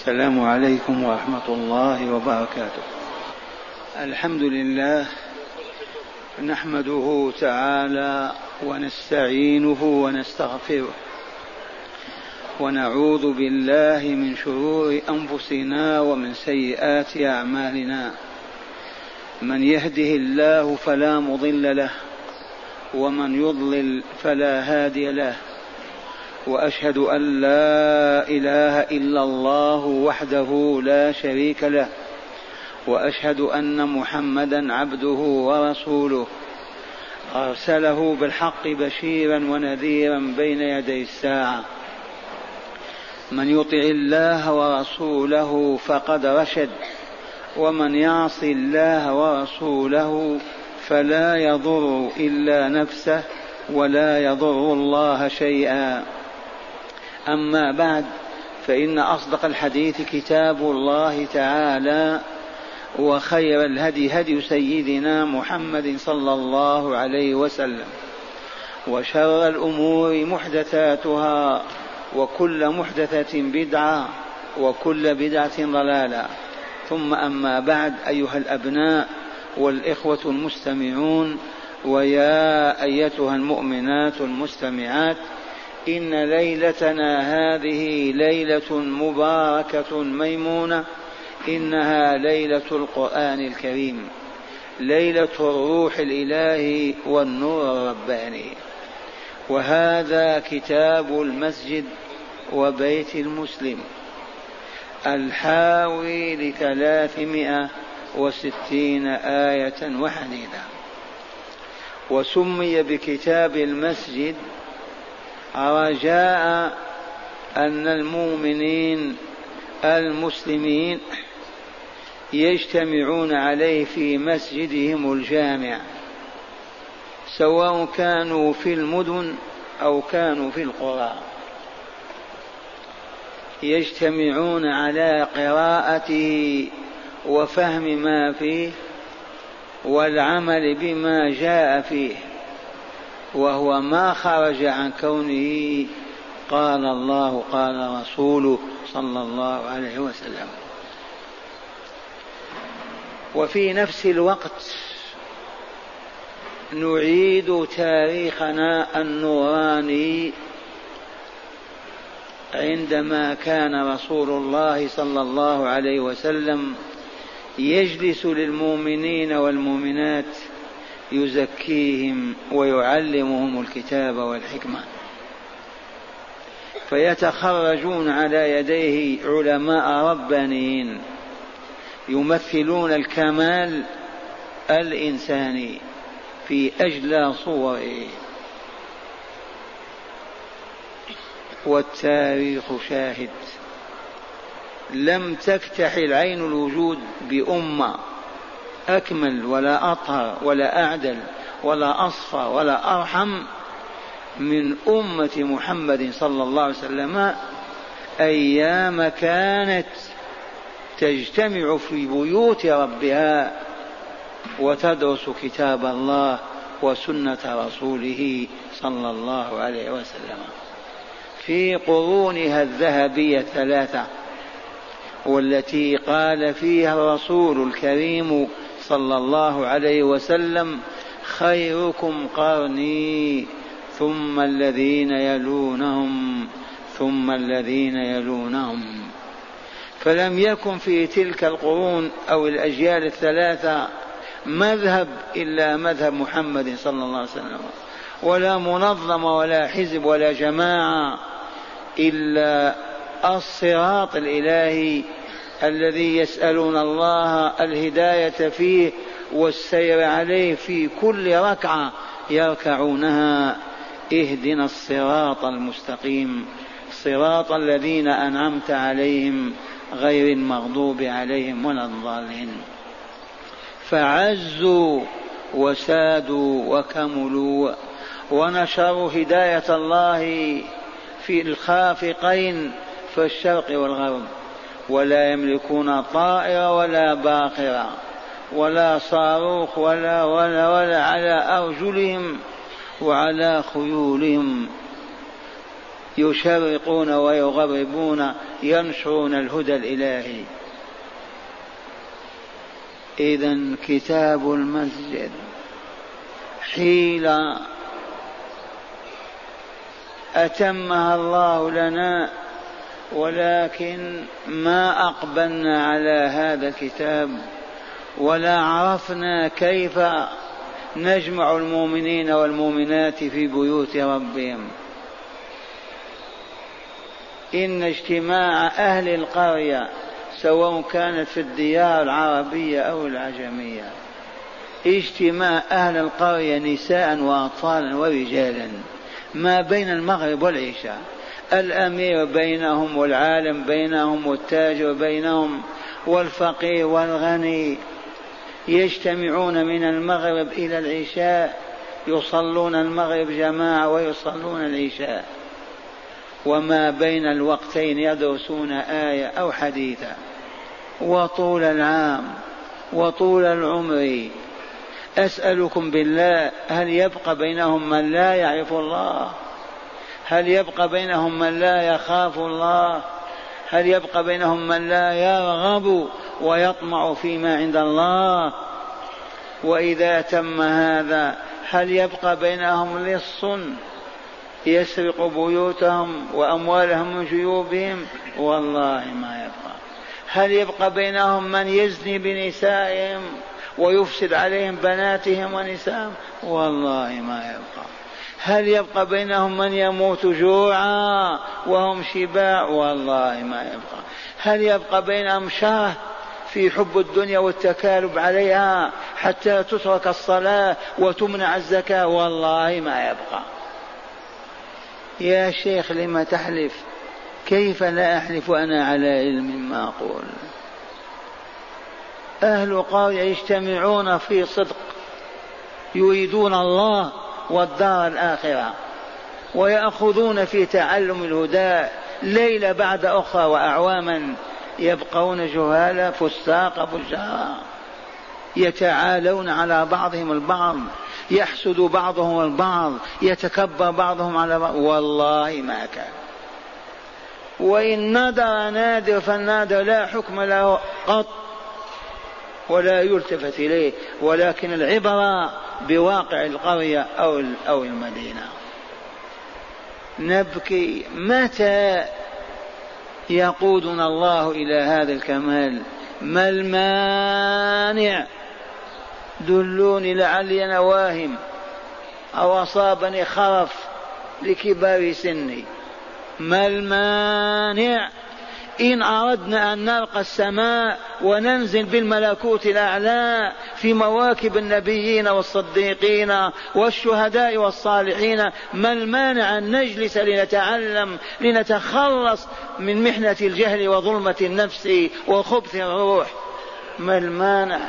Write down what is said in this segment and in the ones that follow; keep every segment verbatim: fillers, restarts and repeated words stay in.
السلام عليكم ورحمة الله وبركاته. الحمد لله نحمده تعالى ونستعينه ونستغفره ونعوذ بالله من شرور أنفسنا ومن سيئات أعمالنا. من يهده الله فلا مضل له ومن يضلل فلا هادي له، وأشهد أن لا إله إلا الله وحده لا شريك له، وأشهد أن محمدا عبده ورسوله أرسله بالحق بشيرا ونذيرا بين يدي الساعة. من يطع الله ورسوله فقد رشد، ومن يعص الله ورسوله فلا يضر إلا نفسه ولا يضر الله شيئا. أما بعد، فإن أصدق الحديث كتاب الله تعالى، وخير الهدي هدي سيدنا محمد صلى الله عليه وسلم، وشر الأمور محدثاتها، وكل محدثة بدعة، وكل بدعة ضلالة. ثم أما بعد، أيها الأبناء والإخوة المستمعون، ويا أيتها المؤمنات المستمعات، إن ليلتنا هذه ليلة مباركة ميمونة، إنها ليلة القرآن الكريم، ليلة الروح الإلهي والنور الرباني. وهذا كتاب المسجد وبيت المسلم الحاوي لثلاثمائة وستين آية وحديثة، وسمي بكتاب المسجد رجاء أن المؤمنين المسلمين يجتمعون عليه في مسجدهم الجامع، سواء كانوا في المدن أو كانوا في القرى، يجتمعون على قراءته وفهم ما فيه والعمل بما جاء فيه، وهو ما خرج عن كونه قال الله قال رسوله صلى الله عليه وسلم. وفي نفس الوقت نعيد تاريخنا النوراني عندما كان رسول الله صلى الله عليه وسلم يجلس للمؤمنين والمؤمنات يزكيهم ويعلمهم الكتاب والحكمة، فيتخرجون على يديه علماء ربانيين يمثلون الكمال الإنساني في أجلى صوره. والتاريخ شاهد، لم تكتحل عين الوجود بأمة أكمل ولا أطهر ولا أعدل ولا أصفى ولا أرحم من أمة محمد صلى الله عليه وسلم، أيام كانت تجتمع في بيوت ربها وتدرس كتاب الله وسنة رسوله صلى الله عليه وسلم في قرونها الذهبية الثلاثة، والتي قال فيها الرسول الكريم صلى الله عليه وسلم: خيركم قرني ثم الذين يلونهم ثم الذين يلونهم. فلم يكن في تلك القرون أو الأجيال الثلاثة مذهب إلا مذهب محمد صلى الله عليه وسلم، ولا منظمة ولا حزب ولا جماعة إلا الصراط الإلهي الذي يسألون الله الهداية فيه والسير عليه في كل ركعة يركعونها: اهدنا الصراط المستقيم صراط الذين أنعمت عليهم غير المغضوب عليهم ولا الضالين. فعزوا وسادوا وكملوا ونشروا هداية الله في الخافقين في الشرق والغرب، ولا يملكون طائرة ولا باخرة ولا صاروخ ولا ولا ولا على أرجلهم وعلى خيولهم يشرقون ويغربون ينشرون الهدى الإلهي. إذن كتاب المسجد حيلة أتمها الله لنا، ولكن ما أقبلنا على هذا الكتاب ولا عرفنا كيف نجمع المؤمنين والمؤمنات في بيوت ربهم. إن اجتماع أهل القرية سواء كانت في الديار العربية أو العجمية، اجتماع أهل القرية نساء وأطفالا ورجالا ما بين المغرب والعشاء، الأمير بينهم والعالم بينهم والتاجر بينهم والفقير والغني، يجتمعون من المغرب إلى العشاء، يصلون المغرب جماعة ويصلون العشاء، وما بين الوقتين يدرسون آية أو حديثا، وطول العام وطول العمر. أسألكم بالله، هل يبقى بينهم من لا يعرف الله؟ هل يبقى بينهم من لا يخاف الله؟ هل يبقى بينهم من لا يرغب ويطمع فيما عند الله؟ وإذا تم هذا هل يبقى بينهم لص يسرق بيوتهم وأموالهم من جيوبهم؟ والله ما يبقى. هل يبقى بينهم من يزني بنسائهم ويفسد عليهم بناتهم ونسائهم؟ والله ما يبقى. هل يبقى بينهم من يموت جوعا وهم شباع؟ والله ما يبقى. هل يبقى بينهم شره في حب الدنيا والتكالب عليها حتى تترك الصلاة وتمنع الزكاة؟ والله ما يبقى. يا شيخ لما تحلف؟ كيف لا أحلف وأنا على علم ما أقول؟ أهل قرية يجتمعون في صدق، يريدون الله والدار الآخرة، ويأخذون في تعلم الهدى ليلة بعد أخرى وأعواما، يبقون جهالا فساق فجارا، يتعالون على بعضهم البعض، يحسد بعضهم البعض، يتكبر بعضهم على بعض. والله ما كان. وإن نادر نادر فالنادر لا حكم له قط ولا يلتفت إليه، ولكن العبرة بواقع القرية أو أو المدينة. نبكي متى يقودنا الله إلى هذا الكمال؟ ما المانع؟ دلوني لعلي أنا واهم أو أصابني خرف لكبار سني. ما المانع إن أردنا أن نلقى السماء وننزل بالملكوت الأعلى في مواكب النبيين والصديقين والشهداء والصالحين؟ ما المانع أن نجلس لنتعلم لنتخلص من محنة الجهل وظلمة النفس وخبث الروح؟ ما المانع؟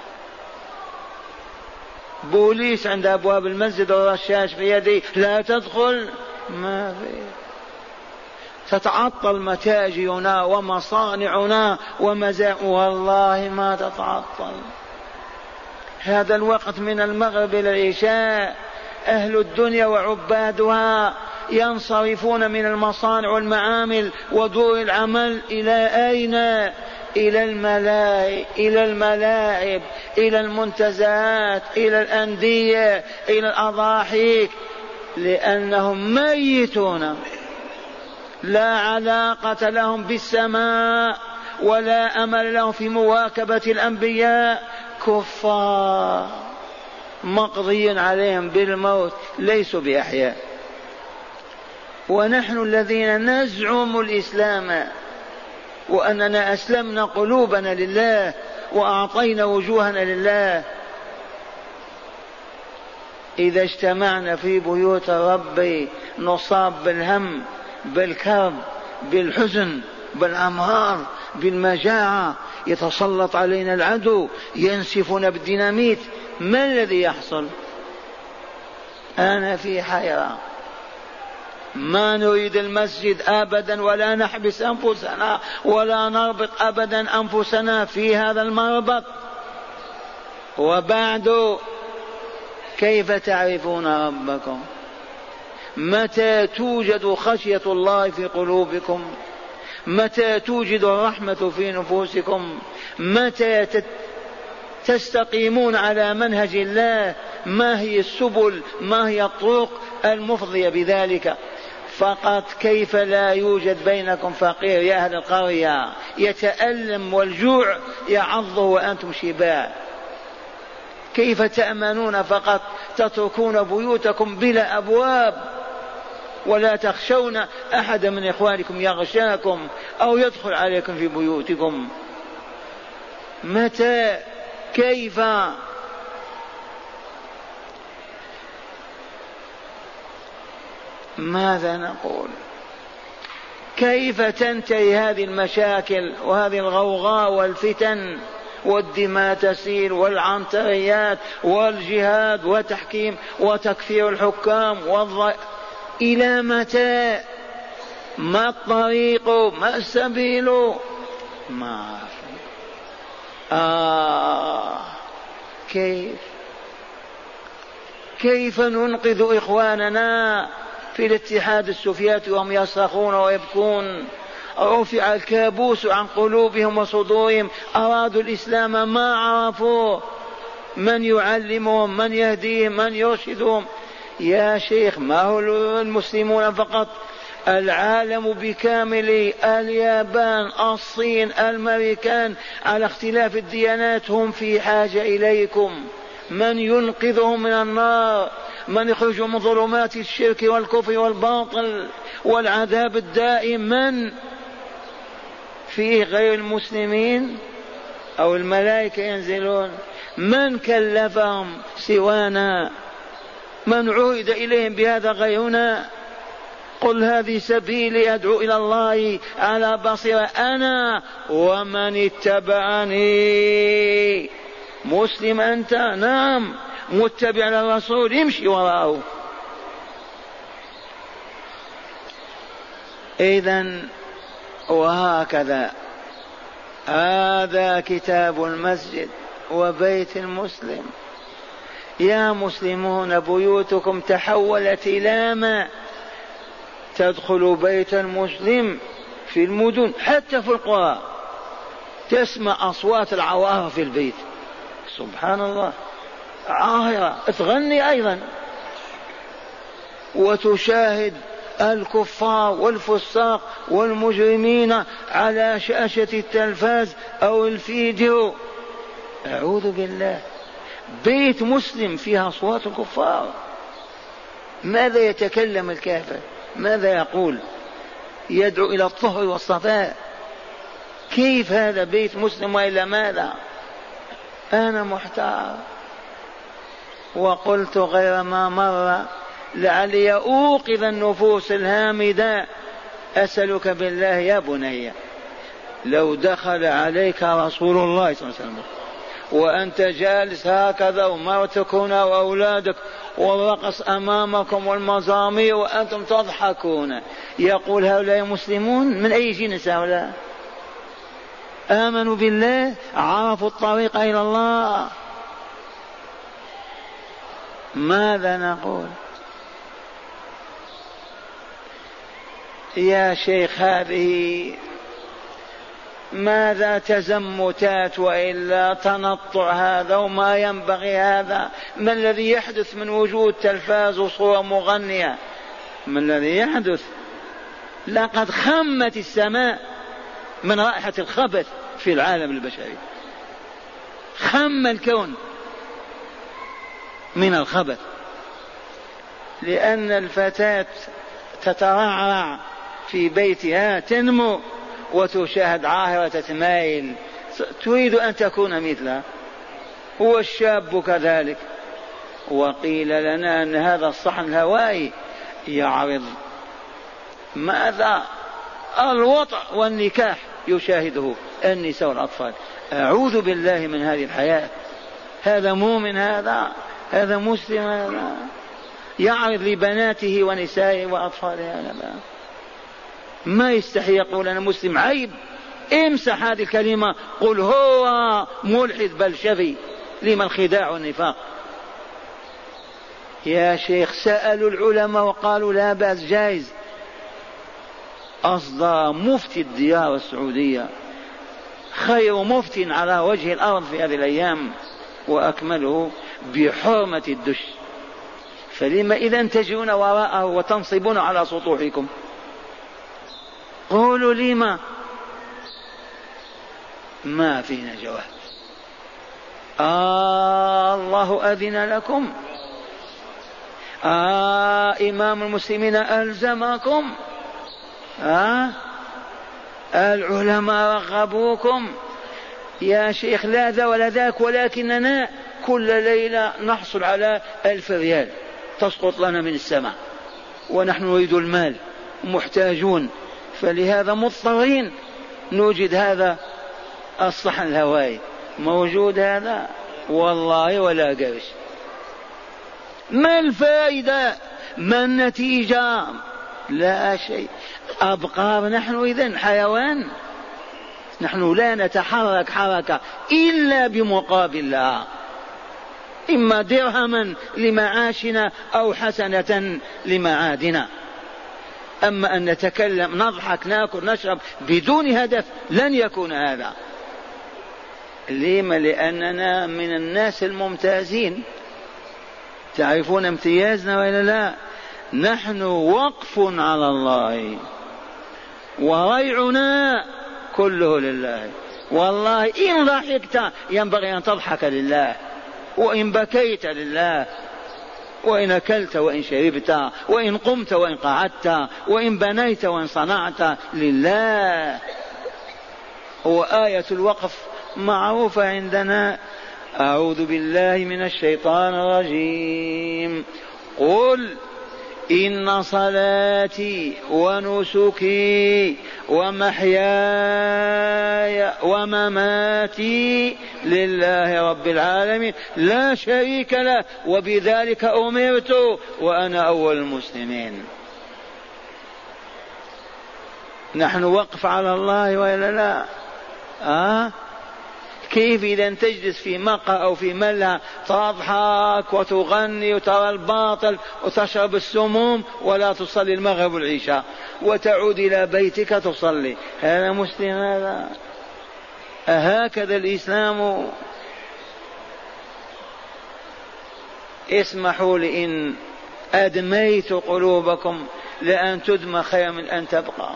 بوليس عند أبواب المسجد والرشاش في يدي لا تدخل، ما في. تتعطل متاجرنا ومصانعنا ومزا، والله ما تتعطل. هذا الوقت من المغرب إلى العشاء أهل الدنيا وعبادها ينصرفون من المصانع والمعامل ودور العمل إلى أين؟ إلى الملاهي، إلى الملاعب، إلى المنتزهات، إلى الأندية، إلى الأضاحيك، لأنهم ميتون، لا علاقة لهم بالسماء ولا أمل لهم في مواكبة الأنبياء، كفار مقضي عليهم بالموت، ليسوا بأحياء. ونحن الذين نزعم الإسلام وأننا أسلمنا قلوبنا لله وأعطينا وجوهنا لله، إذا اجتمعنا في بيوت ربي نصاب بالهم بالكرب بالحزن بالأمراض بالمجاعة، يتسلط علينا العدو ينسفنا بالديناميت، ما الذي يحصل؟ أنا في حيرة. ما نريد المسجد أبدا ولا نحبس أنفسنا ولا نربط أبدا أنفسنا في هذا المربط. وبعد كيف تعرفون ربكم؟ متى توجد خشية الله في قلوبكم؟ متى توجد الرحمة في نفوسكم؟ متى تستقيمون على منهج الله؟ ما هي السبل؟ ما هي الطرق المفضية بذلك؟ فقط كيف لا يوجد بينكم فقير يا أهل القرية يتألم والجوع يعضه وأنتم شباع؟ كيف تأمنون فقط تتركون بيوتكم بلا أبواب ولا تخشون أحد من إخوانكم يغشاكم أو يدخل عليكم في بيوتكم؟ متى؟ كيف؟ ماذا نقول؟ كيف تنتهي هذه المشاكل وهذه الغوغاء والفتن والدماء تسيل والعنتريات والجهاد وتحكيم وتكفير الحكام والض... إلى متى؟ ما الطريق؟ ما السبيل؟ ما آه كيف كيف ننقذ إخواننا في الاتحاد السوفيتي وهم يصرخون ويبكون؟ رفع الكابوس عن قلوبهم وصدورهم، أرادوا الإسلام ما عرفوا من يعلمهم، من يهديهم، من يرشدهم. يا شيخ ما هو المسلمون فقط، العالم بكامله، اليابان، الصين، الأمريكان، على اختلاف الديانات هم في حاجة إليكم. من ينقذهم من النار؟ من يخرجهم من ظلمات الشرك والكفر والباطل والعذاب الدائم؟ من فيه غير المسلمين أو الملائكة ينزلون؟ من كلفهم سوانا؟ من عهد إليهم بهذا غيرنا؟ قل هذه سبيلي أدعو إلى الله على بصيرة أنا ومن اتبعني. مسلم أنت؟ نعم. متبع للرسول؟ يمشي وراءه. إذن وهكذا هذا كتاب المسجد وبيت المسلم. يا مسلمون بيوتكم تحولت إلى ما؟ تدخل بيت المسلم في المدن حتى في القرى تسمع أصوات العوارة في البيت، سبحان الله، عاهرة تغني أيضا، وتشاهد الكفار والفساق والمجرمين على شاشة التلفاز أو الفيديو. أعوذ بالله، بيت مسلم فيها أصوات الكفار. ماذا يتكلم الكافر؟ ماذا يقول؟ يدعو إلى الطهر والصفاء. كيف هذا بيت مسلم وإلى ماذا؟ أنا محتار. وقلت غير ما مر لعلي أوقظ النفوس الهامدة، أسألك بالله يا بني لو دخل عليك رسول الله صلى الله عليه وسلم وأنت جالس هكذا ومرتكون وأولادك والرقص أمامكم والمزامير وأنتم تضحكون، يقول هؤلاء مسلمون؟ من أي جنس هؤلاء؟ آمنوا بالله، عرفوا الطريق إلى الله. ماذا نقول؟ يا شيخ هذه ماذا تزمتات وإلا تنطع هذا وما ينبغي هذا. ما الذي يحدث من وجود تلفاز وصورة مغنية؟ ما الذي يحدث؟ لقد خمت السماء من رائحة الخبث في العالم البشري، خم الكون من الخبث، لأن الفتاة تترعرع في بيتها تنمو وتشاهد عاهرة تتمايل، تريد أن تكون مثلها، هو الشاب كذلك. وقيل لنا أن هذا الصحن الهوائي يعرض ماذا؟ الوطأ والنكاح يشاهده النساء والأطفال. أعوذ بالله من هذه الحياة. هذا مؤمن؟ هذا هذا مسلم؟ هذا يعرض لبناته ونسائه وأطفاله؟ هذا ما يستحي يقول أنا مسلم. عيب. امسح هذه الكلمة، قل هو ملحد بلشفي. لما الخداع والنفاق؟ يا شيخ سألوا العلماء وقالوا لا بأس جائز. أصدر مفتي الديار السعودية خير مفتي على وجه الأرض في هذه الأيام وأكمله بحرمة الدش، فلما إذا تجون وراءه وتنصبون على سطوحكم؟ قولوا لما ما فينا جواب. آه الله أذن لكم، آه إمام المسلمين ألزمكم، آه العلماء رغبوكم. يا شيخ لا ذا ولا ذاك، ولكننا كل ليلة نحصل على ألف ريال تسقط لنا من السماء ونحن نريد المال محتاجون، فلهذا مضطرين نوجد هذا الصحن الهوائي. موجود هذا والله ولا قرش. ما الفائدة؟ ما النتيجة؟ لا شيء. أبقار نحن إذن حيوان؟ نحن لا نتحرك حركة إلا بمقابلها، إما درهما لمعاشنا أو حسنة لمعادنا. أما أن نتكلم نضحك ناكل نشرب بدون هدف لن يكون هذا. لما؟ لأننا من الناس الممتازين. تعرفون امتيازنا وإلا لا؟ نحن وقف على الله وريعنا كله لله. والله إن ضحكت ينبغي أن تضحك لله، وإن بكيت لله، وإن أكلت وإن شربت، وإن قمت وإن قعدت، وإن بنيت وإن صنعت لله. وآية الوقف معروفة عندنا. أعوذ بالله من الشيطان الرجيم. قل إن صلاتي ونسكي ومحياي ومماتي لله رب العالمين لا شريك له وبذلك أمرت وأنا أول المسلمين. نحن وقف على الله وإلا لا؟ أه؟ كيف إذا تجلس في مقهى أو في ملهى تضحك وتغني وترى الباطل وتشرب السموم ولا تصلي المغرب والعشاء وتعود إلى بيتك تصلي؟ هذا مسلم؟ هذا أهكذا الإسلام؟ اسمحوا لي إن أدميت قلوبكم لأن تدمى خير من أن تبقى.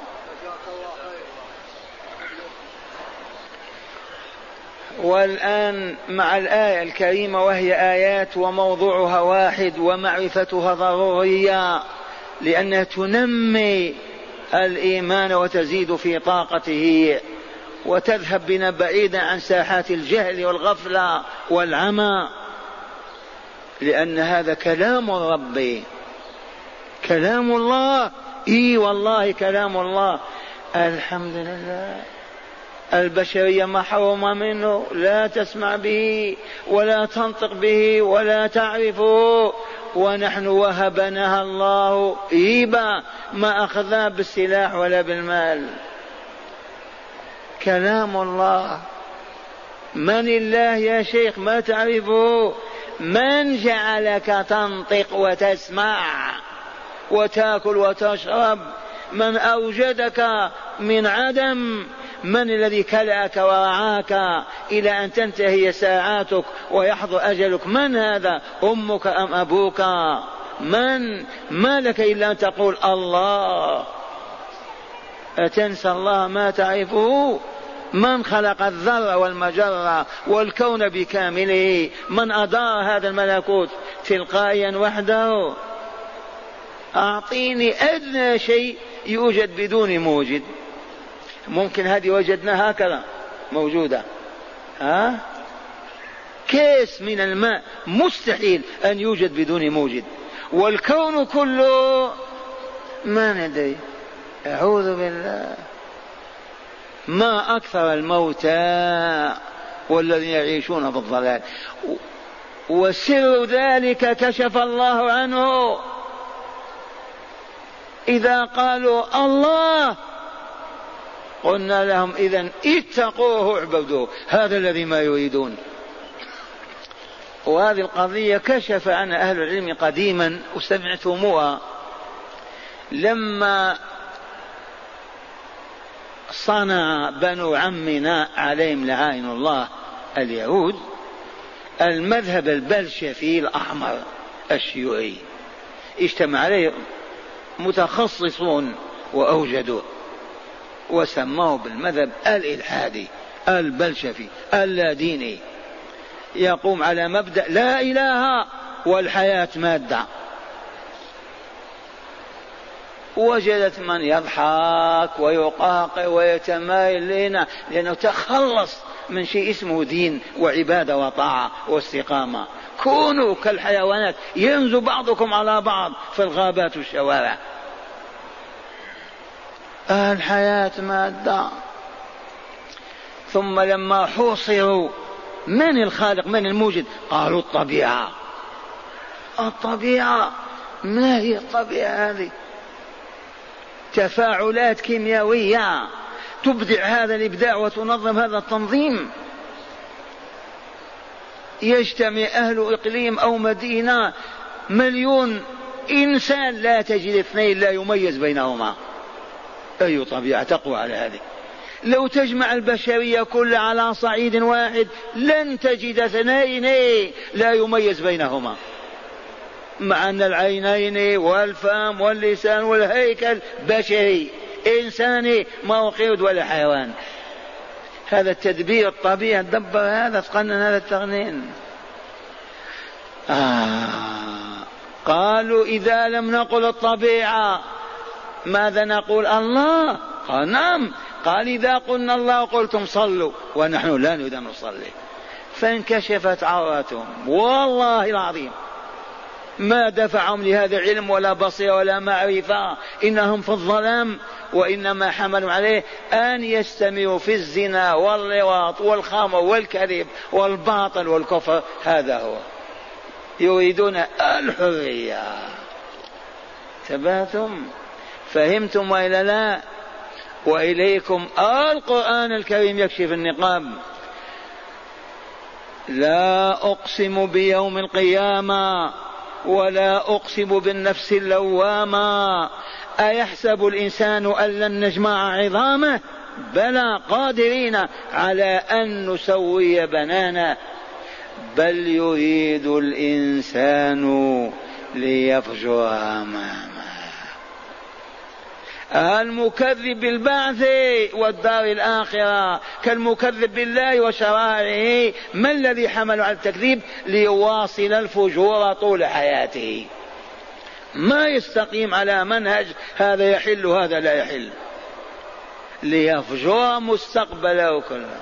والآن مع الآية الكريمة، وهي آيات وموضوعها واحد ومعرفتها ضرورية لأنها تنمي الإيمان وتزيد في طاقته وتذهب بنا بعيدا عن ساحات الجهل والغفلة والعمى، لأن هذا كلام الرب، كلام الله. إي والله كلام الله. الحمد لله. البشرية محرومة منه، لا تسمع به ولا تنطق به ولا تعرفه، ونحن وهبناها الله هبة ما أخذها بالسلاح ولا بالمال. كلام الله. من الله يا شيخ؟ ما تعرفه. من جعلك تنطق وتسمع وتأكل وتشرب؟ من أوجدك من عدم؟ من الذي كلأك ورعاك إلى أن تنتهي ساعاتك ويحضر أجلك؟ من هذا؟ أمك أم أبوك؟ من؟ ما لك إلا أن تقول الله. أتنسى الله ما تعرفه؟ من خلق الذر والمجرة والكون بكامله؟ من أدار هذا الملكوت تلقائيا وحده؟ أعطيني أدنى شيء يوجد بدون موجد. ممكن هذه وجدناها هكذا موجودة؟ ها؟ كيس من الماء مستحيل أن يوجد بدون موجد. والكون كله ما ندري. أعوذ بالله. ما أكثر الموتى والذين يعيشون في الضلال. وسر ذلك كشف الله عنه. إذا قالوا الله قلنا لهم إذن اتقوه اعبدوه. هذا الذي ما يريدون. وهذه القضية كشف عنها أهل العلم قديما وسمعتموها. لما صنع بنو عمنا عليهم لعائن الله اليهود المذهب البلشفي الأحمر الشيوعي، اجتمع عليه متخصصون وأوجدوه وسموه بالمذهب الإلحادي البلشفي اللاديني، يقوم على مبدأ لا إله والحياة مادة. وجدت من يضحك ويقاقع ويتمايل لنا لأنه تخلص من شيء اسمه دين وعبادة وطاعة واستقامة. كونوا كالحيوانات ينزو بعضكم على بعض في الغابات والشوارع. الحياة مادة. ثم لما حوصروا من الخالق من الموجد قالوا الطبيعة. الطبيعة ما هي الطبيعة هذه؟ تفاعلات كيميائية تبدع هذا الإبداع وتنظم هذا التنظيم. يجتمع أهل إقليم أو مدينة مليون إنسان لا تجد اثنين لا يميز بينهما. أي طبيعة تقوى على هذه؟ لو تجمع البشرية كلها على صعيد واحد لن تجد اثنين لا يميز بينهما، مع أن العينين والفم واللسان والهيكل بشري إنساني، ما هو قرد ولا حيوان. هذا التدبير الطبيعي دبر هذا، تقنن هذا التقنين. آه. قالوا إذا لم نقل الطبيعة ماذا نقول؟ الله. قال نعم. قال إذا قلنا الله قلتم صلوا ونحن لا نريد أن نصلي. فانكشفت عوراتهم والله العظيم، ما دفعهم لهذا العلم ولا بصيرة ولا معرفة، إنهم في الظلام، وإنما حملوا عليه أن يستمروا في الزنا واللواط والخمر والكذب والباطل والكفر. هذا هو، يريدون الحرية. تبعتم؟ فهمتم وإلا لا؟ وإليكم القرآن الكريم يكشف النقاب. لا أقسم بيوم القيامة ولا أقسم بالنفس اللوامة أيحسب الإنسان أن لن نجمع عظامه بلى قادرين على أن نسوي بنانه بل يريد الإنسان ليفجر أمامه. المكذب بالبعث والدار الآخرة كالمكذب بالله وشرائعه. ما الذي حمل على التكذيب؟ ليواصل الفجور طول حياته، ما يستقيم على منهج هذا يحل هذا لا يحل، ليفجر مستقبله كله.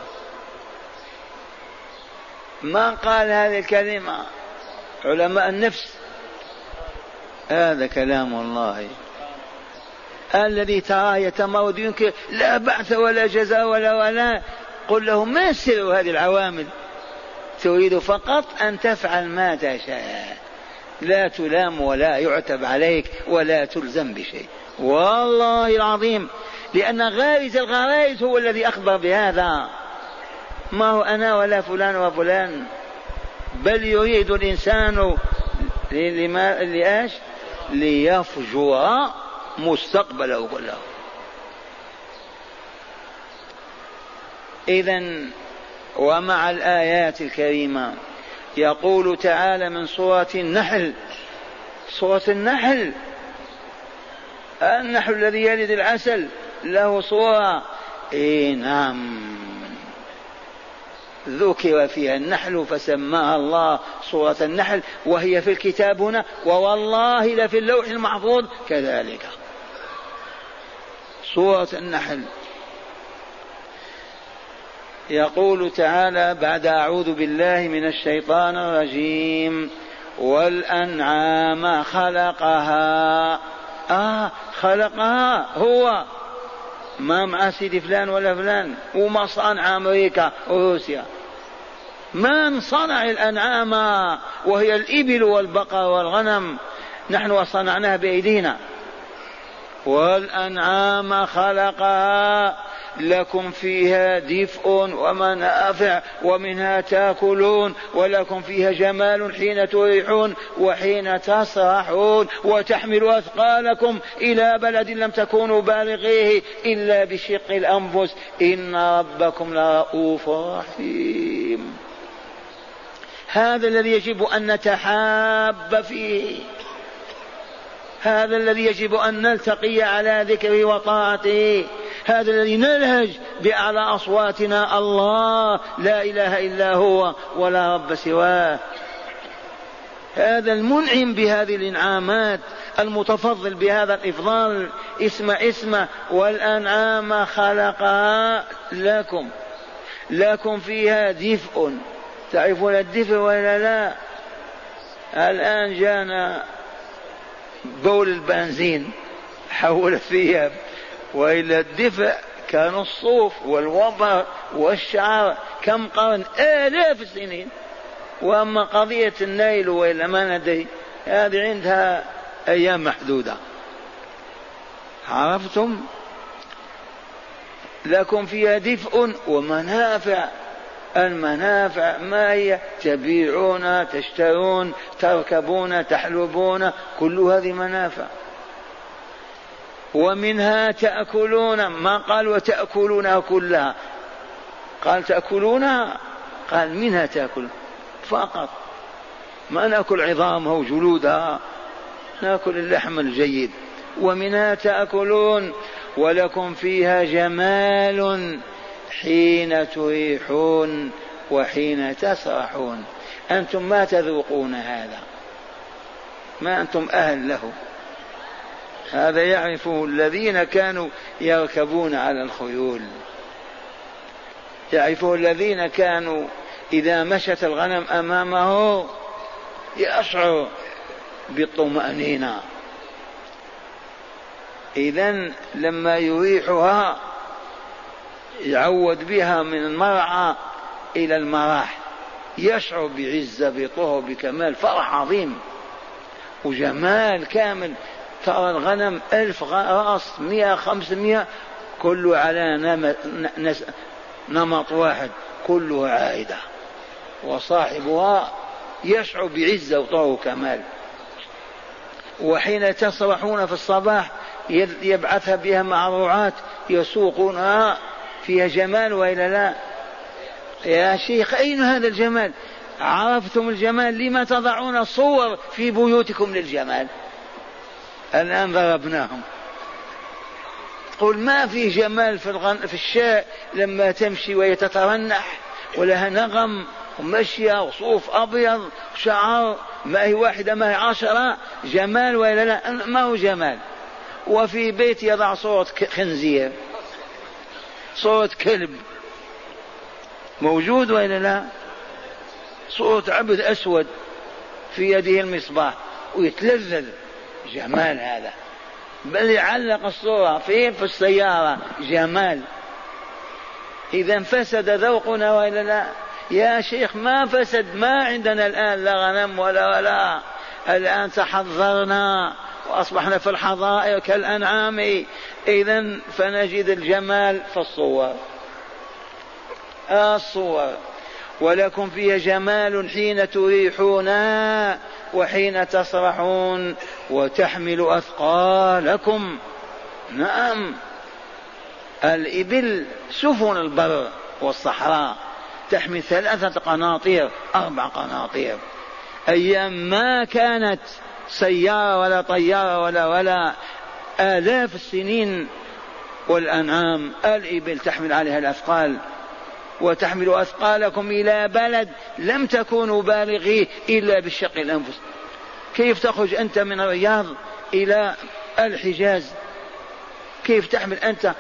من قال هذه الكلمة؟ علماء النفس. هذا كلام الله الذي تراه يتمرد ينكر لا بعث ولا جزاء ولا ولا. قل له ما سر هذه العوامل؟ تريد فقط أن تفعل ما تشاء، لا تلام ولا يعتب عليك ولا تلزم بشيء. والله العظيم، لأن غارز الغرائز هو الذي أخبر بهذا، ما هو أنا ولا فلان وفلان. بل يريد الإنسان لما لإيش؟ ليفجر مستقبله كله. إذن ومع الآيات الكريمة يقول تعالى من سورة النحل، سورة النحل، النحل الذي يلد العسل له سورة. إيه نعم، ذكر فيها النحل فسماها الله سورة النحل، وهي في الكتاب هنا ووالله لفي اللوح المحفوظ كذلك سورة النحل. يقول تعالى بعد أعوذ بالله من الشيطان الرجيم والأنعام خلقها. آه خلقها هو، ما مع سيدي فلان ولا فلان، وما صنع أمريكا وروسيا. من صنع الأنعام وهي الإبل والبقر والغنم؟ نحن صنعناها بأيدينا. والأنعام خلقها لكم فيها دفء ومنافع ومنها تاكلون ولكم فيها جمال حين تريحون وحين تسرحون وتحمل أثقالكم إلى بلد لم تكونوا بالغيه إلا بشق الأنفس إن ربكم لرؤوف رحيم. هذا الذي يجب أن نتحاب فيه، هذا الذي يجب أن نلتقي على ذكره وطاعته، هذا الذي نلهج بأعلى أصواتنا الله لا إله إلا هو ولا رب سواه. هذا المنعم بهذه الإنعامات المتفضل بهذا الإفضال اسم اسمه والأنعام خلقها لكم لكم فيها دفء. تعرفون الدفء ولا لا؟ الآن جانا بول البنزين حول الثياب، وإلى الدفء كان الصوف والوبر والشعر كم قرن آلاف السنين. وأما قضية النيل وإلا ما ندري هذه عندها أيام محدودة. عرفتم؟ لكم فيها دفء ومنافع. المنافع ما هي؟ تبيعون تشترون تركبون تحلبون، كل هذه منافع. ومنها تأكلون، ما قال وتأكلونها كلها، قال تأكلونها، قال منها تأكلون فقط، ما نأكل عظامها وجلودها، نأكل اللحم الجيد. ومنها تأكلون ولكم فيها جمال حين تريحون وحين تسرحون. أنتم ما تذوقون هذا، ما أنتم أهل له. هذا يعرفه الذين كانوا يركبون على الخيول، يعرفه الذين كانوا إذا مشت الغنم أمامه يشعر بالطمأنينة. إذن لما يريحها يعود بها من المرعى إلى المراح يشعر بعزة بطهر بكمال، فرح عظيم وجمال كامل. ترى الغنم ألف رأس مئة خمسمائة كله على نمط واحد، كله عائدة، وصاحبها يشعر بعزة وطهر وكمال. وحين تسرحون في الصباح يبعثها بها مع رعاة يسوقونها، فيها جمال وإلا لا؟ يا شيخ أين هذا الجمال؟ عرفتم الجمال؟ لما تضعون صور في بيوتكم للجمال؟ الآن ضربناهم. قل ما في جمال في, الغن... في الشاء لما تمشي وهي تترنح ولها نغم ومشية وصوف أبيض وشعر، ما هي واحدة ما هي عشرة، جمال ولا لا؟ ما هو جمال. وفي بيت يضع صورة خنزير، صورة كلب، موجود ولا لا؟ صورة عبد أسود في يده المصباح ويتلذذ، جمال هذا. بل يعلق الصورة في في السيارة، جمال. إذا فسد ذوقنا ولا لا؟ يا شيخ ما فسد، ما عندنا الآن لا غنم ولا ولا، الآن تحضرنا وأصبحنا في الحظائر كالأنعام. إذن فنجد الجمال في الصور، الصور. ولكم فيها جمال حين تريحون وحين تسرحون وتحمل أثقالكم. نعم، الإبل سفن البر والصحراء تحمل ثلاثة قناطير أربع قناطير. أيام ما كانت سيارة ولا طيارة ولا ولا آلاف السنين. والأنعام الإبل تحمل عليها الأثقال. وتحمل أثقالكم إلى بلد لم تكونوا بالغيه إلا بالشق الأنفس. كيف تخرج أنت من الرياض إلى الحجاز؟ كيف تحمل أنت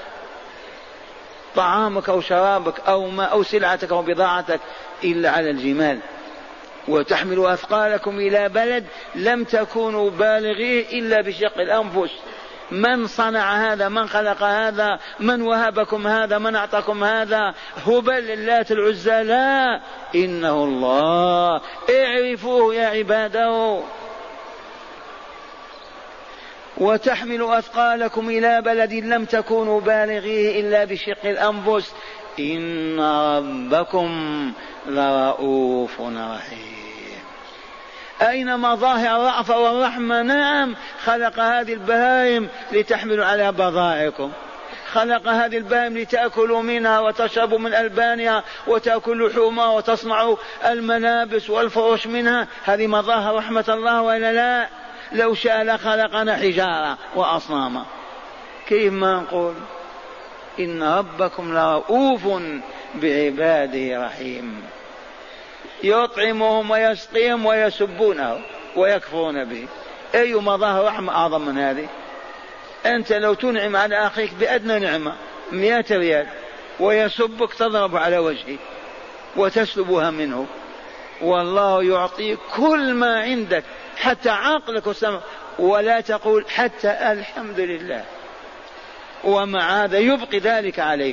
طعامك أو شرابك أو ما أو سلعتك أو بضاعتك إلا على الجمال؟ وتحمل أثقالكم إلى بلد لم تكونوا بالغيه إلا بشق الأنفس. من صنع هذا؟ من خلق هذا؟ من وهبكم هذا؟ من أعطاكم هذا؟ هبل اللات العزى؟ لا، إنه الله. اعرفوه يا عباده. وتحمل أثقالكم إلى بلد لم تكونوا بالغيه إلا بشق الأنفس إن ربكم لرؤوف رحيم. أين مظاهر الرأفة والرحمة؟ نعم، خلق هذه البهائم لتحملوا على بضائعكم، خلق هذه البهائم لتأكلوا منها وتشربوا من ألبانها وتأكلوا لحومها وتصنعوا الملابس والفرش منها. هذه مظاهر رحمة الله وإلا لا؟ لو شاء لخلقنا حجارة وأصناما. كيف ما نقول إن ربكم لرؤوف بعباده رحيم، يطعمهم ويسقيهم ويسبونه ويكفرون به. أي مظاهر رحمة أعظم من هذه؟ أنت لو تنعم على أخيك بأدنى نعمة مئة ريال ويسبك تضرب على وجهه وتسلبها منه، والله يعطيك كل ما عندك حتى عقلك وسمع، ولا تقول حتى الحمد لله، ومع هذا يبقي ذلك عليك.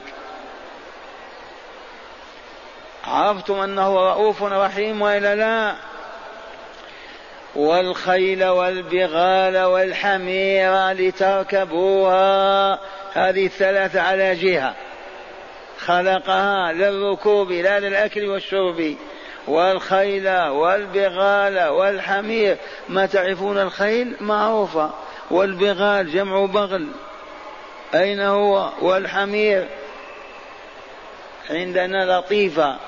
عرفتم أنه رؤوف رحيم وإلا لا؟ والخيل والبغال والحمير لتركبوها، هذه الثلاثة على جهة، خلقها للركوب لا للأكل والشرب. والخيل والبغال والحمير، ما تعرفون الخيل معروفة، والبغال جمع بغل أين هو؟ والحمير عندنا لطيفة،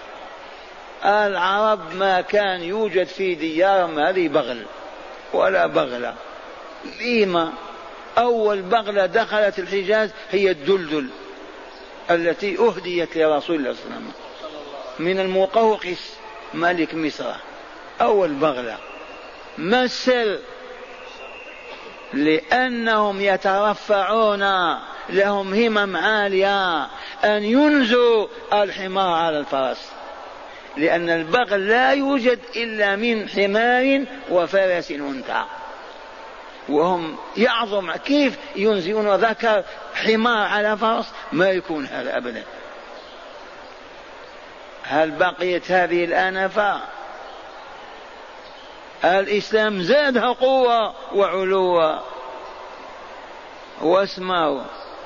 العرب ما كان يوجد في ديارهم هذه بغل ولا بغلة. لما أول بغلة دخلت الحجاز هي الدلدل التي أهديت لرسول الله صلى الله عليه وسلم من المقوقس ملك مصر، أول بغلة. ما السر؟ لأنهم يترفعون، لهم همم عالية أن ينزوا الحمار على الفرس، لأن البغل لا يوجد إلا من حمار وفرس أنثى، وهم يعظم كيف ينزئون ذكر حمار على فرس؟ ما يكون هذا أبدا. هل بقيت هذه الآنفة؟ الإسلام زادها قوة وعلوة. واسمعوا،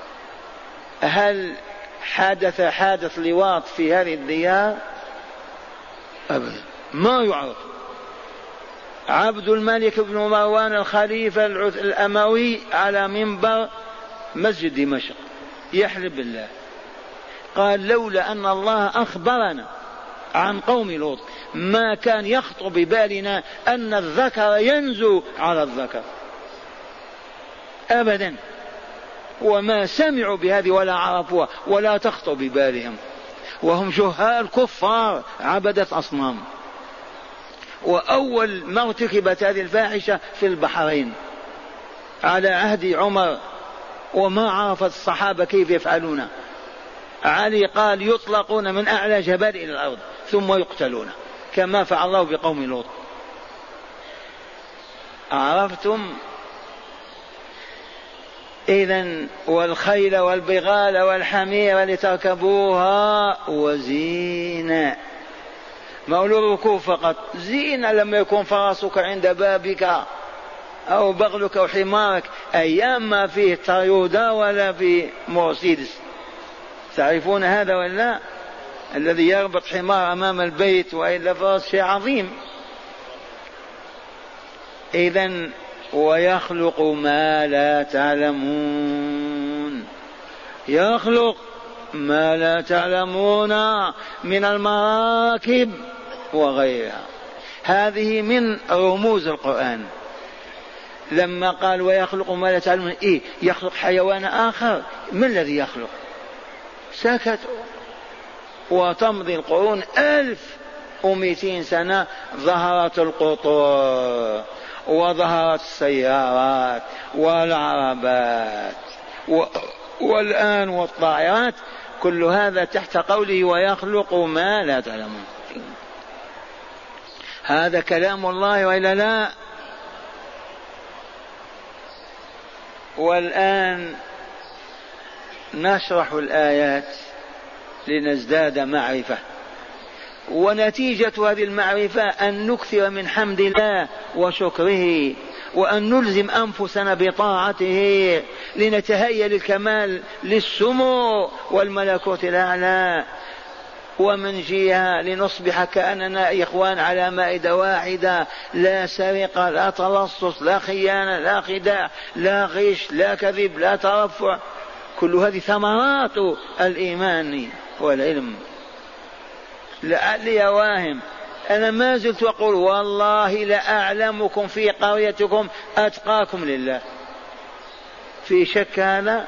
هل حدث حادث لواط في هذه الديار؟ أبدا، ما يعرف. عبد الملك بن مروان الخليفة الأموي على منبر مسجد دمشق يحلف بالله، قال لولا أن الله أخبرنا عن قوم لوط ما كان يخطر ببالنا أن الذكر ينزو على الذكر أبدا، وما سمعوا بهذه ولا عرفوها ولا تخطر ببالهم، وهم جهال كفار عبدة أصنام. وأول ما ارتكبت هذه الفاحشة في البحرين على عهد عمر، وما عرفت الصحابة كيف يفعلون. علي قال يطلقون من أعلى جبل إلى الأرض ثم يقتلون كما فعل الله بقوم لوط. عرفتم؟ إذن والخيل والبغال والحمير لتركبوها وزينة، مولو الركوب فقط، زينة لما يكون فرسك عند بابك أو بغلك أو حمارك، أيام ما فيه تويوتا ولا في مرسيدس. تعرفون هذا ولا؟ الذي يربط حمار أمام البيت وإلا فرس شيء عظيم. إذن ويخلق ما لا تعلمون، يخلق ما لا تعلمون من المراكب وغيرها. هذه من رموز القرآن. لما قال ويخلق ما لا تعلمون، إيه يخلق حيوان آخر؟ من الذي يخلق؟ سكتوا. وتمضي القرون ألف ومئتين سنة، ظهرت القطور وظهرت السيارات والعربات و... والآن والطائرات، كل هذا تحت قوله ويخلق ما لا تعلمون. هذا كلام الله وإلا لا؟ والآن نشرح الآيات لنزداد معرفة، ونتيجة هذه المعرفة أن نكثر من حمد الله وشكره وأن نلزم أنفسنا بطاعته لنتهيأ للكمال للسمو والملكوت الأعلى، ومن جهة لنصبح كأننا إخوان على مائدة واحدة، لا سرقة لا تلصص لا خيانة لا خداع لا غش لا كذب لا ترفع. كل هذه ثمرات الإيمان والعلم. لعلي واهم أنا ما زلت أقول والله لأعلمكم في قريتكم أتقاكم لله. في شك هذا؟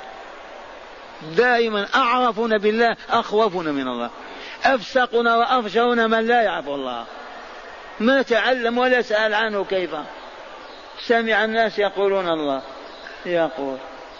دائما أعرفنا بالله أخوفنا من الله، أفسقنا وأفجرنا من لا يعرف الله، ما تعلم ولا سأل عنه. كيف سمع الناس يقولون الله يقول.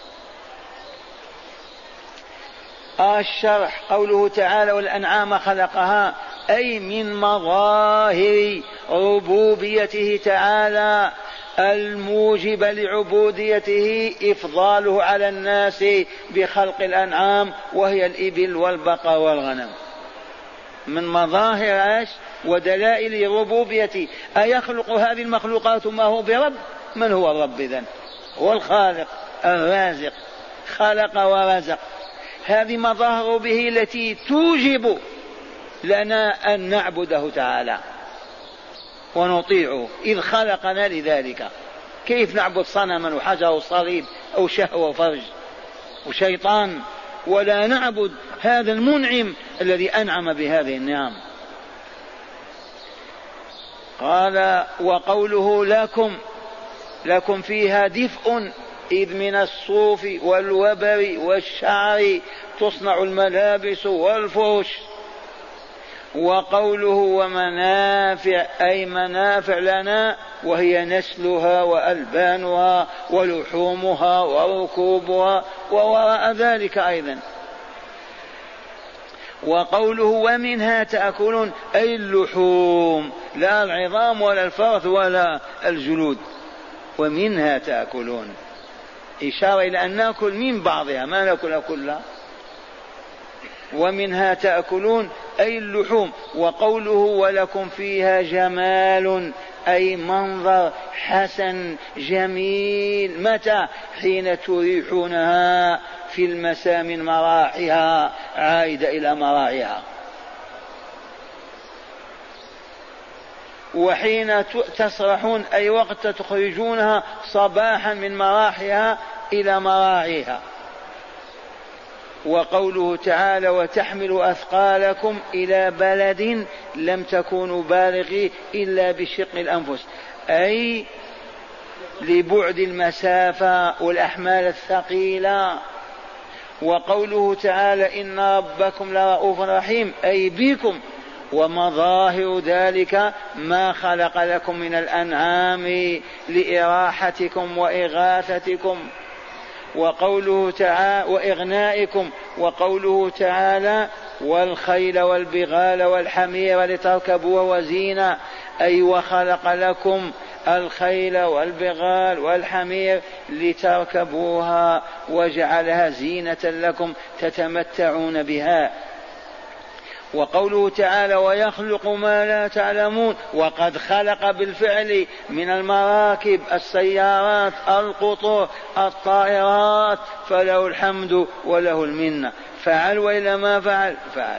الشرح قوله تعالى والأنعام خلقها، أي من مظاهر ربوبيته تعالى الموجب لعبوديته إفضاله على الناس بخلق الأنعام وهي الإبل والبقر والغنم. من مظاهر ودلائل ربوبيته. أيخلق هذه المخلوقات ما هو برب؟ من هو الرب إذن؟ هو الخالق الرازق، خلق ورزق. هذه مظاهر به التي توجب لنا أن نعبده تعالى ونطيعه إذ خلقنا لذلك. كيف نعبد صنما وحجر وصليب أو شهوة وفرج وشيطان ولا نعبد هذا المنعم الذي أنعم بهذه النعم؟ قال وقوله لكم، لكم فيها دفء إذ من الصوف والوبر والشعر تصنع الملابس والفرش. وقوله ومنافع أي منافع لنا وهي نسلها وألبانها ولحومها وركوبها ووراء ذلك أيضا. وقوله ومنها تأكلون أي اللحوم، لا العظام ولا الفرث ولا الجلود. ومنها تأكلون إشارة إلى أن نأكل من بعضها ما نأكل كلها. ومنها تأكلون أي اللحوم. وقوله ولكم فيها جمال أي منظر حسن جميل. متى؟ حين تريحونها في المساء من مراحها، عائدة إلى مراعيها. وحين تسرحون أي وقت تخرجونها صباحا من مراحها إلى مراعيها. وقوله تعالى وتحمل أثقالكم إلى بلد لم تكونوا بالغي إلا بشق الأنفس، أي لبعد المسافة والأحمال الثقيلة. وقوله تعالى إن ربكم لرؤوف رحيم أي بكم. ومظاهر ذلك ما خلق لكم من الأنعام لإراحتكم وإغاثتكم. وقوله تعالى وإغنائكم. وقوله تعالى والخيل والبغال والحمير لتركبوها وزينة أي وخلق لكم الخيل والبغال والحمير لتركبوها وجعلها زينة لكم تتمتعون بها. وقوله تعالى ويخلق ما لا تعلمون وقد خلق بالفعل من المراكب السيارات القطور الطائرات فله الحمد وله المنة. فعل وإلا ما فعل فعل.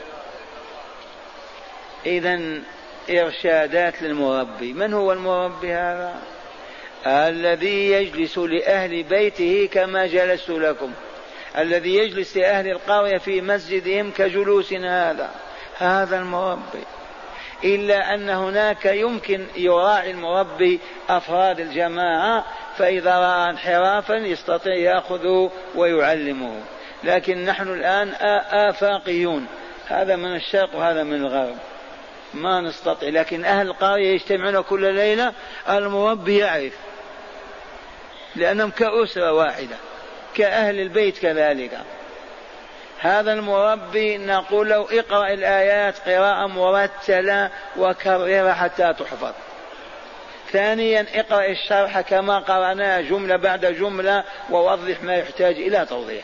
إذن إرشادات للمربي. من هو المربي هذا؟ الذي يجلس لأهل بيته كما جلست لكم، الذي يجلس لأهل القرية في مسجدهم كجلوسنا هذا، هذا المربي. إلا أن هناك يمكن يراعي المربي أفراد الجماعة، فإذا رأى انحرافا يستطيع يأخذه ويعلمه. لكن نحن الآن آفاقيون، هذا من الشرق وهذا من الغرب، ما نستطيع. لكن أهل القرية يجتمعون كل ليلة، المربي يعرف لأنهم كأسرة واحدة كأهل البيت كذلك. هذا المربي نقول له اقرأ الآيات قراءة مرتلة وكررها حتى تحفظ. ثانيا اقرأ الشرح كما قرأناه جملة بعد جملة ووضح ما يحتاج إلى توضيح.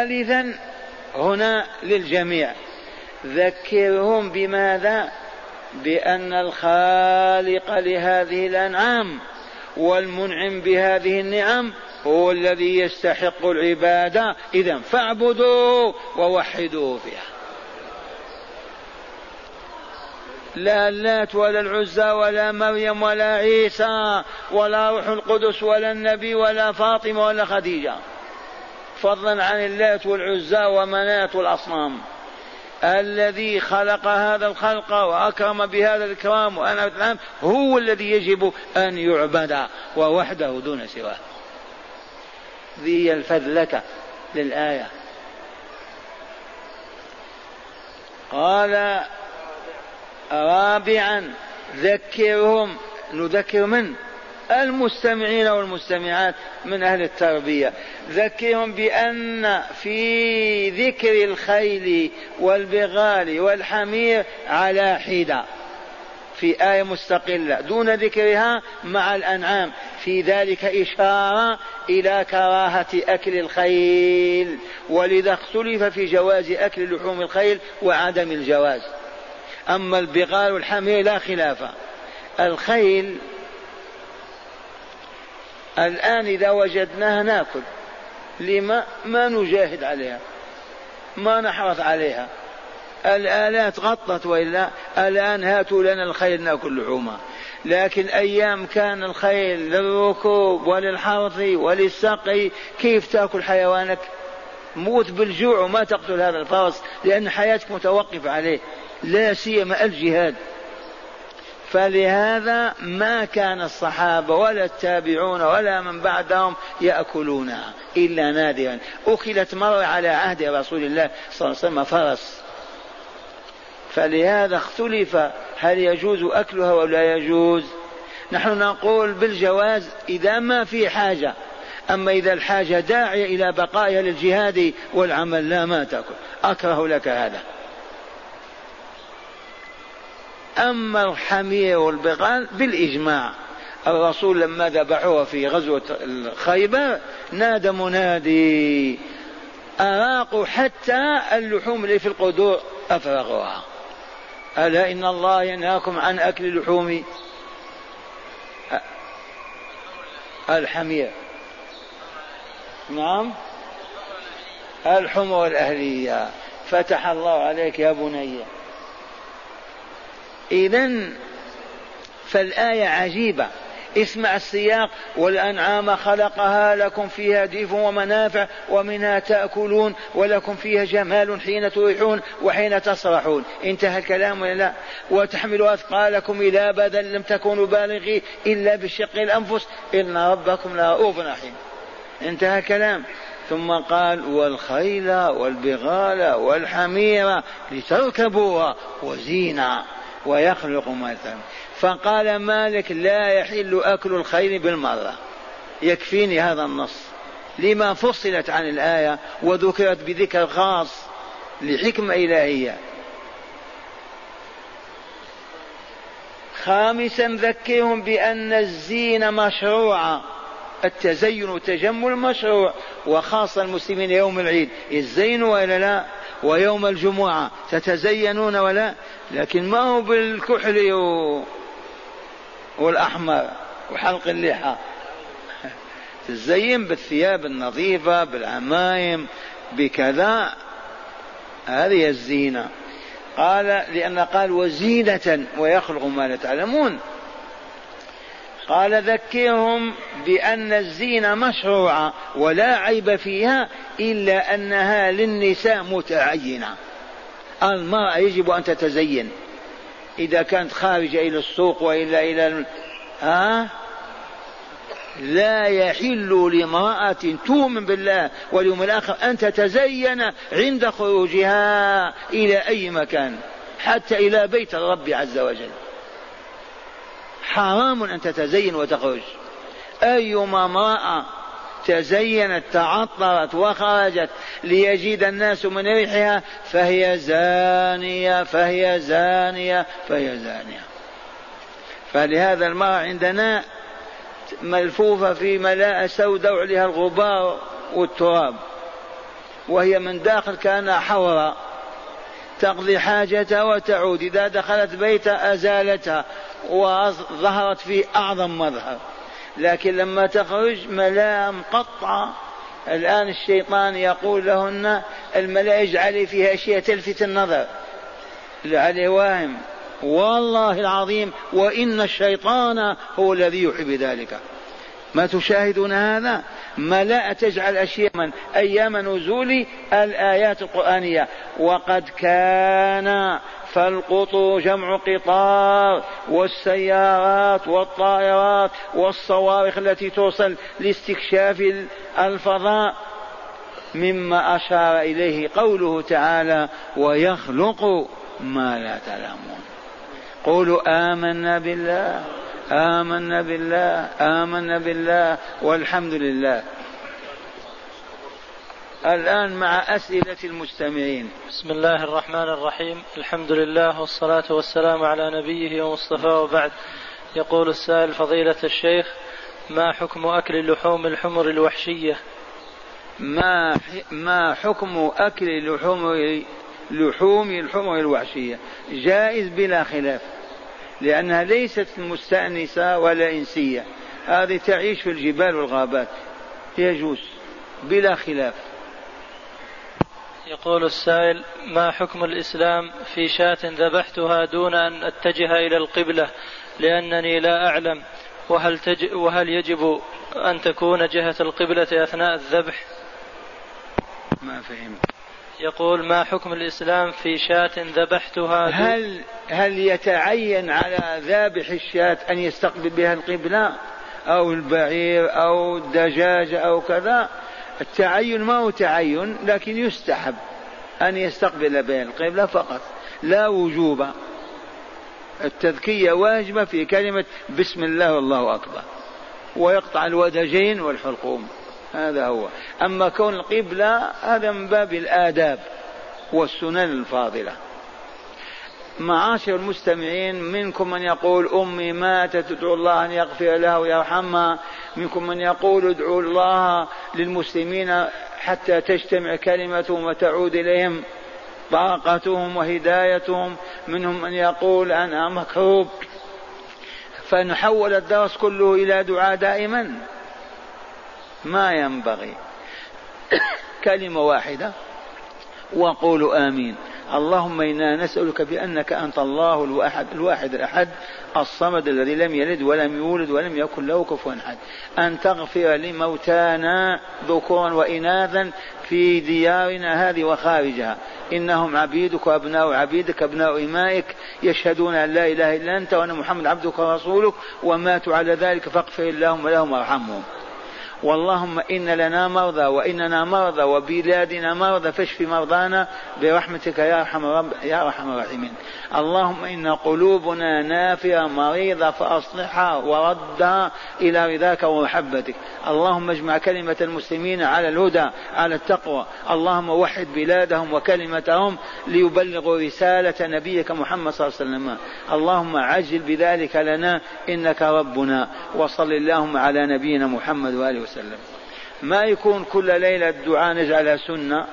ثالثا هنا للجميع ذكرهم بماذا؟ بأن الخالق لهذه الأنعام والمنعم بهذه النعم هو الذي يستحق العبادة، إذن فاعبدوا ووحدوا فيها. لا اللات ولا العزى ولا مريم ولا عيسى ولا روح القدس ولا النبي ولا فاطمة ولا خديجة، فضلا عن اللات والعزى ومنات والأصنام. الذي خلق هذا الخلق وأكرم بهذا الإكرام وأنا الآن هو الذي يجب أن يعبد ووحده دون سواه. ذي الفذلكة للآية. قال رابعا ذكرهم، نذكر من المستمعين والمستمعات من أهل التربية، ذكرهم بأن في ذكر الخيل والبغال والحمير على حدة في آية مستقلة دون ذكرها مع الأنعام، في ذلك إشارة إلى كراهة أكل الخيل، ولذا اختلف في جواز أكل لحوم الخيل وعدم الجواز. أما البغال والحمير لا خلاف. الخيل الآن إذا وجدناها نأكل، لما ما نجاهد عليها، ما نحرص عليها، الآلات غطت، وإلا الآن هاتوا لنا الخيل نأكل لحومها. لكن أيام كان الخيل للركوب وللحرث وللسقي، كيف تأكل حيوانك؟ موت بالجوع وما تقتل هذا الفرس، لأن حياتك متوقف عليه، لا سيما الجهاد. فلهذا ما كان الصحابة ولا التابعون ولا من بعدهم يأكلونها إلا نادرا. أكلت مرة على عهد رسول الله صلى الله عليه وسلم فرس، فلهذا اختلف هل يجوز أكلها ولا يجوز. نحن نقول بالجواز إذا ما في حاجة، أما إذا الحاجة داعية إلى بقائها للجهاد والعمل لا ما تأكل، أكره لك هذا. أما الحمير والبغال بالإجماع، الرسول لما ذبحوها في غزوة خيبر نادى منادي أراقوا حتى اللحوم اللي في القدور أفرغوها. ألا إن الله ينهاكم عن أكل لحوم الحمير، نعم الحمر الأهلية. فتح الله عليك يا بني. إذن فالآية عجيبة، اسمع السياق: والأنعام خلقها لكم فيها دفء ومنافع ومنها تأكلون ولكم فيها جمال حين تريحون وحين تصرحون. انتهى الكلام ولا لا؟ وتحملوا أثقالكم إلى بلد لم تكونوا بالغيه إلا بشق الأنفس إن ربكم لرؤوف رحيم. انتهى الكلام. ثم قال: والخيل والبغال والحمير لتركبوها وزينة ويخلق ما تعلمون. فقال مالك: لا يحل أكل الخيل بالمرة، يكفيني هذا النص. لما فصلت عن الآية وذكرت بذكر خاص لحكمة إلهية. خامسا ذكرهم بأن الزين مشروع، التزين والتجمل مشروع، وخاصة المسلمين يوم العيد يزينوا ولا لا، ويوم الجمعة تتزينون ولا، لكن ما هو بالكحل والأحمر وحلق اللحى، تزين بالثياب النظيفة بالعمايم بكذا، هذه الزينة. قال لأن قال وزينة ويخلق ما لا تعلمون. قال ذكرهم بأن الزينة مشروعة ولا عيب فيها إلا أنها للنساء متعينة. المرأة يجب أن تتزين إذا كانت خارجة إلى السوق وإلا إلى الم... ها؟ لا يحل لامرأة تؤمن بالله واليوم الآخر أن تتزين عند خروجها إلى أي مكان، حتى إلى بيت الرب عز وجل. حرام أن تتزين وتخرج. أيما امرأة تزينت تعطرت وخرجت ليجد الناس من ريحها فهي زانية فهي زانية فهي زانية. فلهذا المرأة عندنا ملفوفة في ملاءة سوداء عليها الغبار والتراب، وهي من داخل كانها حوراء، تقضي حاجتها وتعود. إذا دخلت بيتها أزالتها وظهرت في أعظم مظهر، لكن لما تخرج ملاءة مقطعة. الآن الشيطان يقول لهن الملاء اجعلي فيها أشياء تلفت النظر، لعلي واهم والله العظيم وإن الشيطان هو الذي يحب ذلك. ما تشاهدون هذا؟ ملاء تجعل أشياء من أيام نزول الآيات القرآنية. وقد كان فالقطر جمع قطار، والسيارات والطائرات والصواريخ التي توصل لاستكشاف الفضاء مما أشار إليه قوله تعالى ويخلق ما لا تعلمون. قولوا آمنا بالله آمنا بالله آمنا بالله والحمد لله. الآن مع أسئلة المستمعين. بسم الله الرحمن الرحيم، الحمد لله والصلاة والسلام على نبيه ومصطفى، وبعد. يقول السائل فضيلة الشيخ: ما حكم أكل لحوم الحمر الوحشية؟ ما ما حكم أكل لحوم لحوم الحمر الوحشية؟ جائز بلا خلاف، لأنها ليست مستأنسة ولا إنسية، هذه تعيش في الجبال والغابات، يجوز بلا خلاف. يقول السائل: ما حكم الإسلام في شاة ذبحتها دون أن أتجه إلى القبلة لأنني لا أعلم، وهل, تج... وهل يجب أن تكون جهة القبلة أثناء الذبح؟ ما فهم. يقول: ما حكم الإسلام في شاة ذبحتها دون... هل هل يتعين على ذابح الشاة أن يستقبل بها القبلة أو البعير أو الدجاج أو كذا؟ التعين ما هو تعين، لكن يستحب أن يستقبل بها القبلة فقط، لا وجوب. التذكية واجبة في كلمة بسم الله والله أكبر، ويقطع الودجين والحلقوم، هذا هو. أما كون القبلة هذا من باب الآداب والسنن الفاضلة. معاشر المستمعين، منكم من يقول أمي ماتت ادعوا الله أن يغفر لها ويرحمها، منكم من يقول ادعوا الله للمسلمين حتى تجتمع كلمتهم وتعود إليهم طاقتهم وهدايتهم، منهم من يقول أنا مكروب. فنحول الدرس كله إلى دعاء دائما، ما ينبغي. كلمة واحدة وقولوا آمين. اللهم إنا نسألك بأنك أنت الله الواحد, الواحد الأحد الصمد الذي لم يلد ولم يولد ولم يكن له كفوا أحد، أن تغفر لموتانا ذكورا وإناثا في ديارنا هذه وخارجها، إنهم عبيدك وأبناء عبيدك أبناء إمائك يشهدون أن لا إله إلا أنت وأن محمد عبدك ورسولك وماتوا على ذلك فاغفر اللهم لهم وارحمهم. واللهم إن لنا مرضى وإننا مرضى وبلادنا مرضى فاشف مرضانا برحمتك يا أرحم يا أرحم الراحمين. اللهم إن قلوبنا نافرة مريضة فأصلحها وردها إلى رضاك ومحبتك. اللهم اجمع كلمة المسلمين على الهدى على التقوى. اللهم وحد بلادهم وكلمتهم ليبلغوا رسالة نبيك محمد صلى الله عليه وسلم. اللهم عجل بذلك لنا إنك ربنا. وصل اللهم على نبينا محمد وآله وسلم. ما يكون كل ليلة الدعاء نجعلها سنة.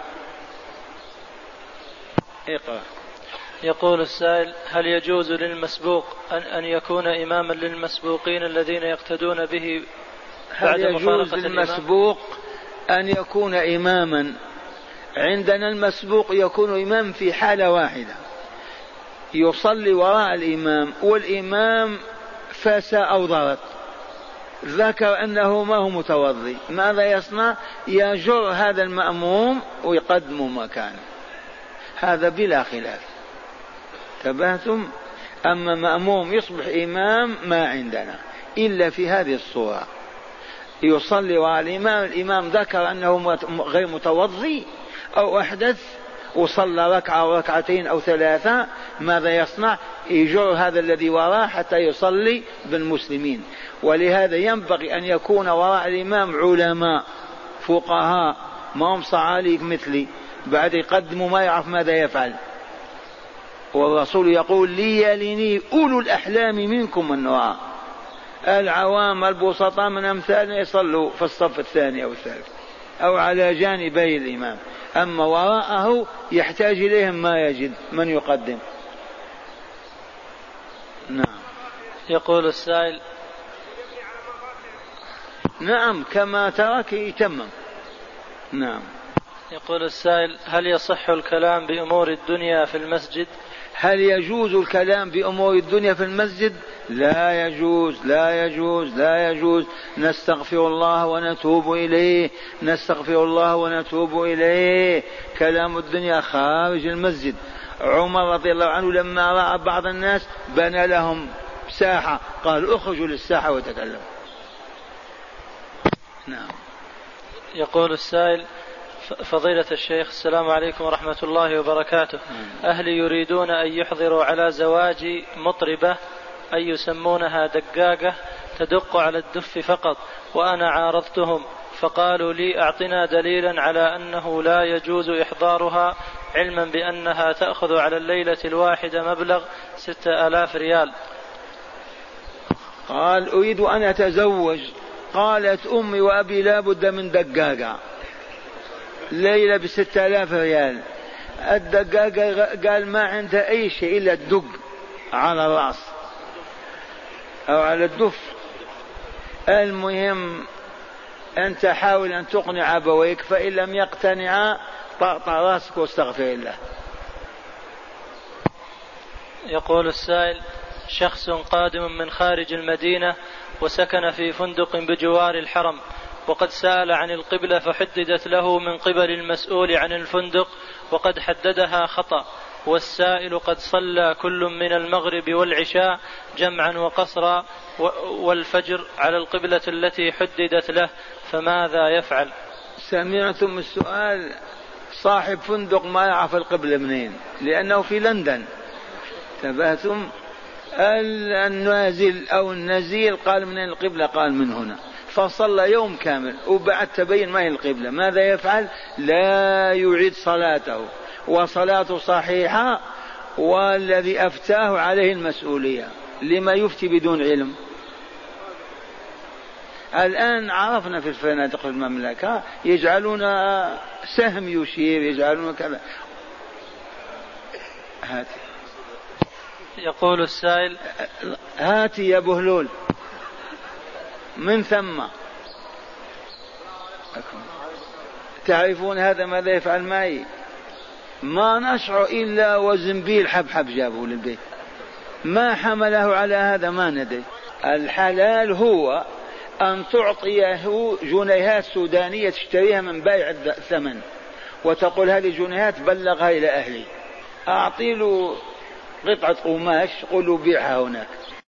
اقرأ. يقول السائل: هل يجوز للمسبوق أن, أن يكون إماما للمسبوقين الذين يقتدون به بعد هل يجوز للمسبوق أن يكون إماما؟ عندنا المسبوق يكون إمام في حالة واحدة، يصلي وراء الإمام والإمام فاس أو ضرط، ذكر أنه ما هو متوضي، ماذا يصنع؟ يجر هذا المأموم ويقدم مكانه، هذا بلا خلاف. تبهتم؟ أما مأموم يصبح إمام ما عندنا إلا في هذه الصورة، يصلي وراء الإمام، الإمام ذكر أنه غير متوضي أو أحدث وصلى ركعة أو ركعتين أو ثلاثة، ماذا يصنع؟ يجر هذا الذي وراه حتى يصلي بالمسلمين. ولهذا ينبغي أن يكون وراء الإمام علماء فقهاء، ما هم صعاليك مثلي بعد يقدموا ما يعرف ماذا يفعل. والرسول يقول ليلني أولو الأحلام منكم النهار. العوام البسطاء من أمثالنا يصلوا في الصف الثاني أو الثالث أو على جانبي الإمام. أما وراءه يحتاج إليهم ما يجد من يقدم. نعم. يقول السائل. نعم كما ترك يتمم. نعم. يقول السائل: هل يصح الكلام بأمور الدنيا في المسجد؟ هل يجوز الكلام بأمور الدنيا في المسجد؟ لا يجوز لا يجوز لا يجوز. نستغفر الله ونتوب إليه نستغفر الله ونتوب إليه. كلام الدنيا خارج المسجد. عمر رضي الله عنه لما رأى بعض الناس بنى لهم ساحة قال اخرجوا للساحة وتكلموا. نعم. يقول السائل: فضيلة الشيخ، السلام عليكم ورحمة الله وبركاته. أهلي يريدون أن يحضروا على زواج مطربة أن يسمونها دقاقة تدق على الدف فقط، وأنا عارضتهم فقالوا لي أعطنا دليلا على أنه لا يجوز إحضارها، علما بأنها تأخذ على الليلة الواحدة مبلغ ستة آلاف ريال. قال أريد أن أتزوج. قالت أمي وأبي لا بد من دقاقة ليلة بستة آلاف ريال. الدقاقة قال ما عنده أي شيء إلا الدق على الرأس أو على الدف. المهم أنت حاول أن تقنع أبويك، فإن لم يقتنعا طأطأ رأسك واستغفر الله. يقول السائل: شخص قادم من خارج المدينة وسكن في فندق بجوار الحرم، وقد سأل عن القبلة فحددت له من قبل المسؤول عن الفندق وقد حددها خطأ، والسائل قد صلى كل من المغرب والعشاء جمعا وقصرا والفجر على القبلة التي حددت له، فماذا يفعل؟ سمعتم السؤال؟ صاحب فندق ما يعرف القبلة منين لأنه في لندن. تبهتم؟ النازل أو النزيل قال من القبلة، قال من هنا، فصلى يوم كامل وبعد تبين ما هي القبلة. ماذا يفعل؟ لا يعيد صلاته وصلاته صحيحة، والذي أفتاه عليه المسؤولية. لما يفتي بدون علم؟ الآن عرفنا في الفنادق المملكة يجعلون سهم يشير، يجعلون كذا. هاتي. يقول السائل: هاتي يا بهلول من ثم. تعرفون هذا ماذا يفعل معي؟ ما نشعر إلا وزنبيل حبحب جابه للبيت، ما حمله على هذا ما ندري. الحلال هو أن تعطيه جنيهات سودانية تشتريها من بائع الثمن وتقول هذه جنيهات بلغها إلى أهلي. أعطي له قطعة قماش قل له بيعها هناك،